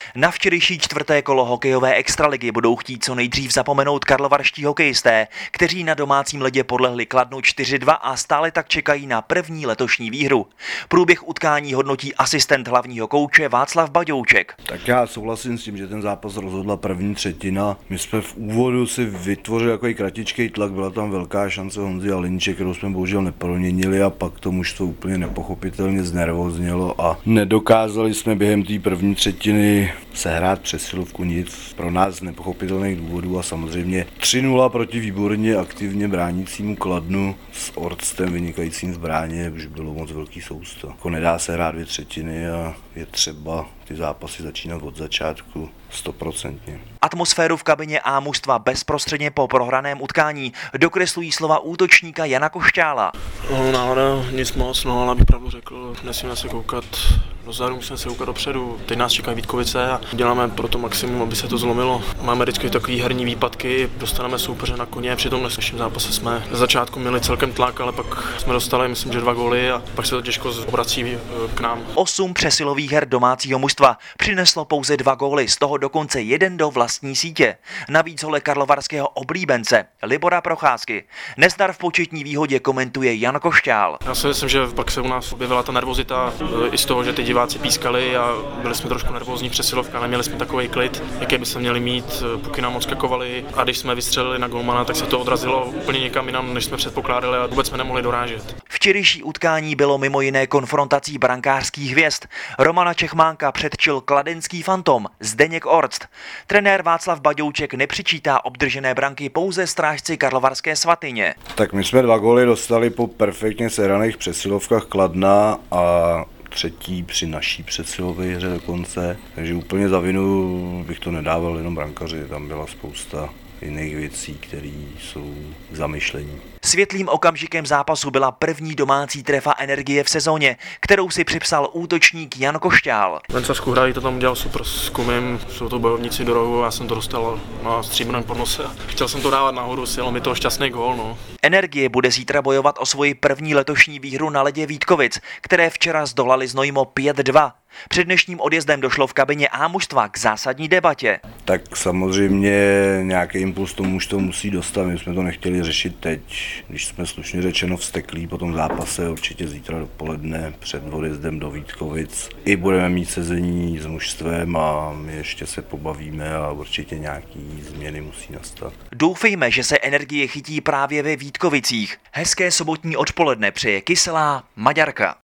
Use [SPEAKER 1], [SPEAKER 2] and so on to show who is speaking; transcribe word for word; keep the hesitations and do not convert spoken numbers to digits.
[SPEAKER 1] Na včerejší čtvrté kolo hokejové extraligy budou chtít co nejdřív zapomenout karlovarští hokejisté, kteří na domácím ledě podlehli Kladnu čtyři dva a stále tak čekají na první letošní výhru. Průběh utkání hodnotí asistent hlavního kouče Václav Baďouček.
[SPEAKER 2] Tak já souhlasím s tím, že ten zápas rozhodla první třetina. My jsme v úvodu si vytvořili takový kratičký tlak, byla tam velká šance Honzy Alinče, kterou jsme bohužel neproměnili, a pak to mužstvo úplně nepochopitelně znervoznělo a nedokázali jsme během té první třetiny sehrát přesilovku, nic pro nás z nepochopitelných důvodů, a samozřejmě tři nula proti výborně aktivně bránícímu Kladnu s Orstem vynikajícím v bráně už bylo moc velký sousto. Jako nedá se hrát dvě třetiny a je třeba ty zápasy začínat od začátku stoprocentně.
[SPEAKER 1] Atmosféru v kabině A mužstva bezprostředně po prohraném utkání dokreslují slova útočníka Jana Košťála.
[SPEAKER 3] No, náhoda, nic moc, no, ale bych pravdu řekl, nesmíme se koukat dozadu, musíme se koukat dopředu. Teď nás čekají Vítkovice a děláme pro to maximum, aby se to zlomilo. Máme vždycky takový herní výpadky, dostaneme soupeře na koně, přitom v dnešním zápase jsme na začátku měli celkem tlak, ale pak jsme dostali, myslím, že dva góly a pak se to těžko obrací k nám.
[SPEAKER 1] Osm přesilových her domácího mužstva přineslo pouze dva góly, z toho dokonce jeden do vlastní sítě. Navíc hole karlovarského oblíbence Libora Procházky. Nezdar v početní výhodě komentuje Jan Košťál.
[SPEAKER 3] Já si myslím, že pak se u nás objevila ta nervozita i z toho, že ty diváci pískali a byli jsme trošku nervózní přesilovka, neměli jsme takový klid, jaký by se měli mít, puky nám odskakovaly, a když jsme vystřelili na golmana, tak se to odrazilo úplně někam jinam, než jsme předpokládali, a vůbec jsme nemohli dorážet.
[SPEAKER 1] Včerejší utkání bylo mimo jiné konfrontací brankářských hvězd. Romana Čechmánka předčil kladenský fantom Zdeněk Orst. Trenér Václav Baďouček nepřičítá obdržené branky pouze strážci karlovarské Svatyně.
[SPEAKER 2] Tak my jsme dva góly dostali po perfektně sehraných přesilovkách Kladna a třetí při naší přesilové hře dokonce, takže úplně za vinu bych to nedával jenom brankaři, tam byla spousta jiných věcí, které jsou k zamyšlení.
[SPEAKER 1] Světlým okamžikem zápasu byla první domácí trefa Energie v sezóně, kterou si připsal útočník Jan Košťál.
[SPEAKER 3] Venca Skuhra to tam udělal super s Kumim, jsou to bojovníci do rohu, já jsem to dostal na stříbrném podnose. Chtěl jsem to dávat nahoru, sjelo mi to šťastný gól. No.
[SPEAKER 1] Energie bude zítra bojovat o svoji první letošní výhru na ledě Vítkovic, které včera zdolali Znojmo pět dva. Před dnešním odjezdem došlo v kabině A mužstva k zásadní debatě.
[SPEAKER 2] Tak samozřejmě nějaký impuls tomu už to musí dostat, my jsme to nechtěli řešit teď, když jsme slušně řečeno vzteklí po tom zápase, určitě zítra dopoledne před odjezdem do Vítkovic. I budeme mít sezení s mužstvem a my ještě se pobavíme a určitě nějaký změny musí nastat.
[SPEAKER 1] Doufejme, že se Energie chytí právě ve Vítkovicích. Hezké sobotní odpoledne přeje kyselá Maďarka.